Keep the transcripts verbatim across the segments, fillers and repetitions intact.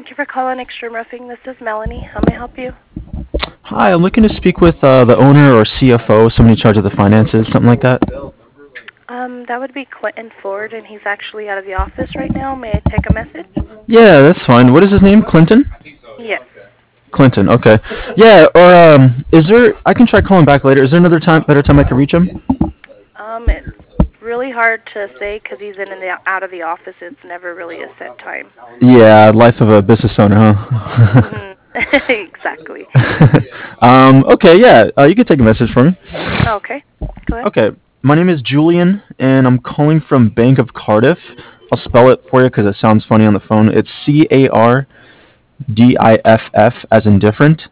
Thank you for calling Extreme Roofing. This is Melanie. How may I help you? Hi, I'm looking to speak with uh, the owner or C F O, somebody in charge of the finances, something like that. Um, that would be Clinton Ford, and he's actually out of the office right now. May I take a message? Yeah, that's fine. What is his name? Clinton? Yes. Clinton. Okay. Yeah. Or um, is there? I can try calling back later. Is there another time, better time I can reach him? Um, it's really hard to say because he's in and the, out of the office. It's never really a set time. Yeah, life of a business owner, huh? Hmm. Exactly. um. Okay. Yeah. Uh, you can take a message for me. Okay. Go ahead. Okay. My name is Julian, and I'm calling from Bank of Cardiff. I'll spell it for you because it sounds funny on the phone. It's C A R D I F F as in different.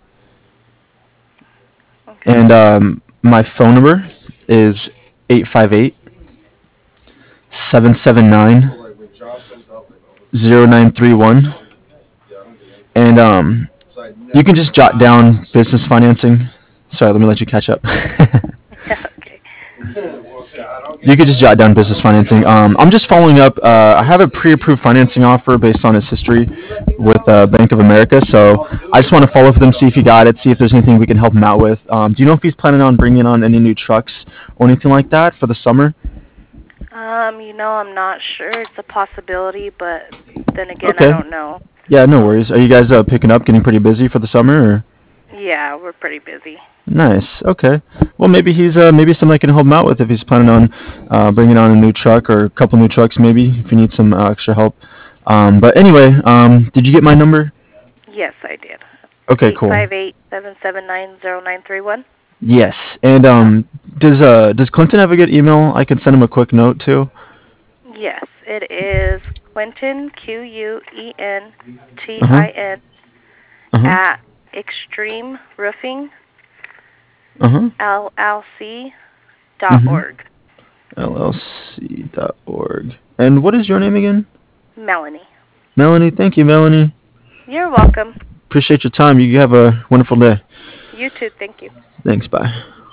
Okay. And um, my phone number is eight five eight seven seven nine zero nine three one. And um, you can just jot down business financing. Sorry, let me let you catch up. Okay. You could just jot down business financing. Um, I'm just following up. Uh, I have a pre-approved financing offer based on his history with uh, Bank of America. So I just want to follow up with him, see if he got it, see if there's anything we can help him out with. Um, do you know if he's planning on bringing on any new trucks or anything like that for the summer? Um, you know, I'm not sure. It's a possibility, but then again, I Okay. don't know. Yeah, no worries. Are you guys uh, picking up, getting pretty busy for the summer? Or? Yeah, we're pretty busy. Nice. Okay. Well, maybe he's uh, maybe something I can help him out with if he's planning on uh, bringing on a new truck or a couple new trucks, maybe if you need some uh, extra help. Um, but anyway, um, did you get my number? Yes, I did. Okay, Eight cool. five eight seven seven nine zero nine three one. Yes. And um, does uh, does Clinton have a good email? I can send him a quick note too. Yes, it is Quentin, Q U E N T Uh huh. I N, Uh huh. at Extreme Roofing, Uh huh. L L C dot Mhm. org. L L C dot org. And what is your name again? Melanie. Melanie. Thank you, Melanie. You're welcome. Appreciate your time. You have a wonderful day. You too. Thank you. Thanks. Bye.